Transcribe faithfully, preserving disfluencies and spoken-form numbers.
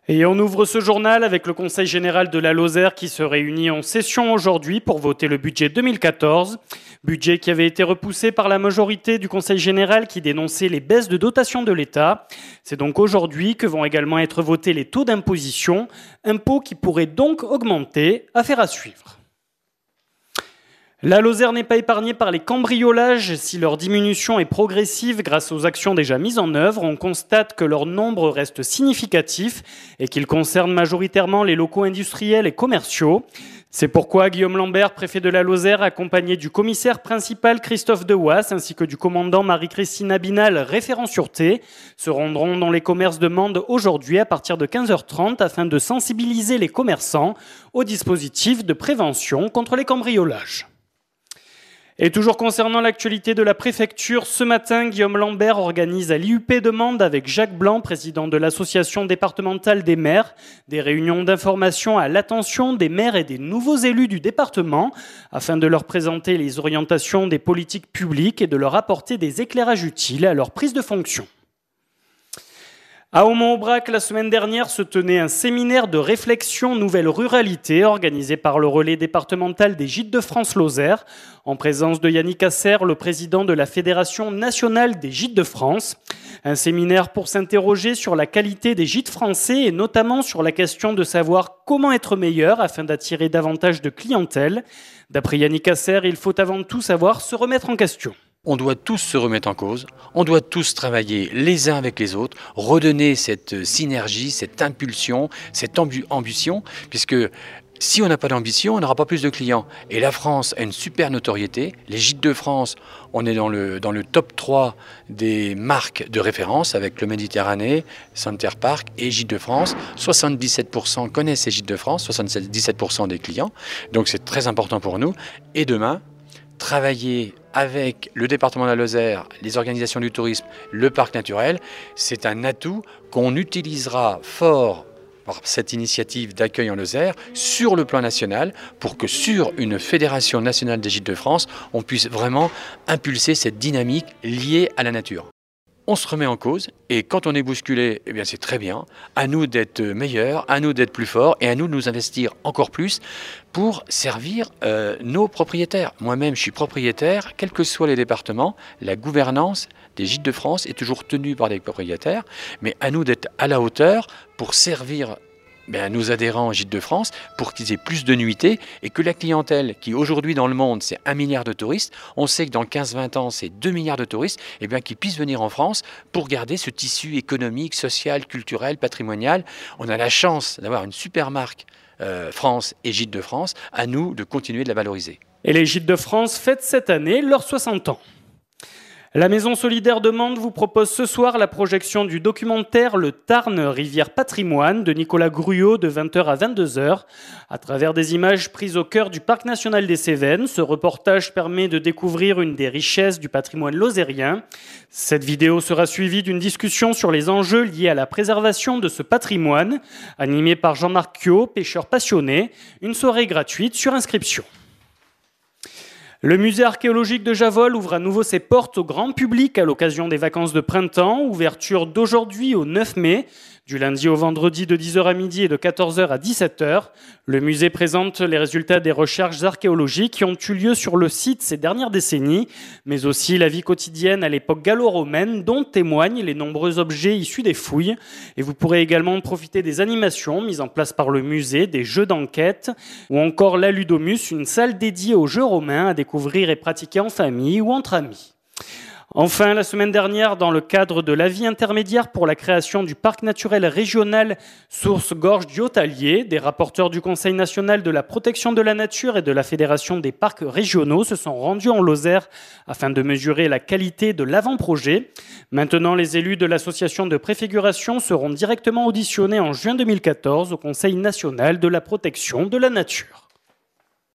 Et on ouvre ce journal avec le Conseil général de la Lozère qui se réunit en session aujourd'hui pour voter le budget deux mille quatorze. Budget qui avait été repoussé par la majorité du Conseil général qui dénonçait les baisses de dotation de l'État. C'est donc aujourd'hui que vont également être votés les taux d'imposition, impôts qui pourraient donc augmenter, affaire à suivre. La Lozère n'est pas épargnée par les cambriolages. Si leur diminution est progressive grâce aux actions déjà mises en œuvre, on constate que leur nombre reste significatif et qu'il concerne majoritairement les locaux industriels et commerciaux. C'est pourquoi Guillaume Lambert, préfet de la Lozère, accompagné du commissaire principal Christophe Dewaas ainsi que du commandant Marie-Christine Abinal, référent sûreté, se rendront dans les commerces de Mende aujourd'hui à partir de quinze heures trente afin de sensibiliser les commerçants au dispositif de prévention contre les cambriolages. Et toujours concernant l'actualité de la préfecture, ce matin, Guillaume Lambert organise à l'I U P de Mende avec Jacques Blanc, président de l'association départementale des maires, des réunions d'information à l'attention des maires et des nouveaux élus du département, afin de leur présenter les orientations des politiques publiques et de leur apporter des éclairages utiles à leur prise de fonction. À Aumont-Aubrac, la semaine dernière, se tenait un séminaire de réflexion Nouvelle Ruralité organisé par le relais départemental des Gîtes de France Lozère, en présence de Yannick Asser, le président de la Fédération nationale des Gîtes de France. Un séminaire pour s'interroger sur la qualité des gîtes français et notamment sur la question de savoir comment être meilleur afin d'attirer davantage de clientèle. D'après Yannick Asser, il faut avant tout savoir se remettre en question. On doit tous se remettre en cause, on doit tous travailler les uns avec les autres, redonner cette synergie, cette impulsion, cette ambu- ambition, puisque si on n'a pas d'ambition, on n'aura pas plus de clients. Et la France a une super notoriété. Les Gîtes de France, on est dans le, dans le top trois des marques de référence avec le Méditerranée, Center Parc et Gîtes de France. soixante-dix-sept pour cent connaissent ces Gîtes de France, soixante-dix-sept pour cent des clients. Donc c'est très important pour nous. Et demain, travailler avec le département de la Lozère, les organisations du tourisme, le parc naturel, c'est un atout qu'on utilisera fort par cette initiative d'accueil en Lozère sur le plan national pour que sur une fédération nationale des Gîtes de France, on puisse vraiment impulser cette dynamique liée à la nature. On se remet en cause et quand on est bousculé, eh bien c'est très bien. À nous d'être meilleurs, à nous d'être plus forts et à nous de nous investir encore plus pour servir euh, nos propriétaires. Moi-même, je suis propriétaire, quels que soient les départements, la gouvernance des Gîtes de France est toujours tenue par les propriétaires, mais à nous d'être à la hauteur pour servir Ben, nos adhérents en Gîtes de France pour qu'ils aient plus de nuitées et que la clientèle qui aujourd'hui dans le monde c'est un milliard de touristes, on sait que dans quinze vingt ans c'est deux milliards de touristes, et bien qu'ils puissent venir en France pour garder ce tissu économique, social, culturel, patrimonial. On a la chance d'avoir une super marque euh, France et Gîtes de France, à nous de continuer de la valoriser. Et les Gîtes de France fêtent cette année leurs soixante ans. La Maison solidaire de Mende vous propose ce soir la projection du documentaire Le Tarn, rivière patrimoine de Nicolas Gruot de vingt heures à vingt-deux heures. À travers des images prises au cœur du Parc national des Cévennes, ce reportage permet de découvrir une des richesses du patrimoine lozérien. Cette vidéo sera suivie d'une discussion sur les enjeux liés à la préservation de ce patrimoine, animée par Jean-Marc Thiot, pêcheur passionné, une soirée gratuite sur inscription. Le musée archéologique de Javol ouvre à nouveau ses portes au grand public à l'occasion des vacances de printemps. Ouverture d'aujourd'hui au neuf mai, du lundi au vendredi de dix heures à midi et de quatorze heures à dix-sept heures. Le musée présente les résultats des recherches archéologiques qui ont eu lieu sur le site ces dernières décennies, mais aussi la vie quotidienne à l'époque gallo-romaine dont témoignent les nombreux objets issus des fouilles. Et vous pourrez également profiter des animations mises en place par le musée, des jeux d'enquête ou encore la Ludomus, une salle dédiée aux jeux romains à découvrir et pratiquer en famille ou entre amis. Enfin, la semaine dernière, dans le cadre de l'avis intermédiaire pour la création du parc naturel régional Source-Gorge du Haut-Allier, des rapporteurs du Conseil national de la protection de la nature et de la Fédération des parcs régionaux se sont rendus en Lozère afin de mesurer la qualité de l'avant-projet. Maintenant, les élus de l'association de préfiguration seront directement auditionnés en juin deux mille quatorze au Conseil national de la protection de la nature.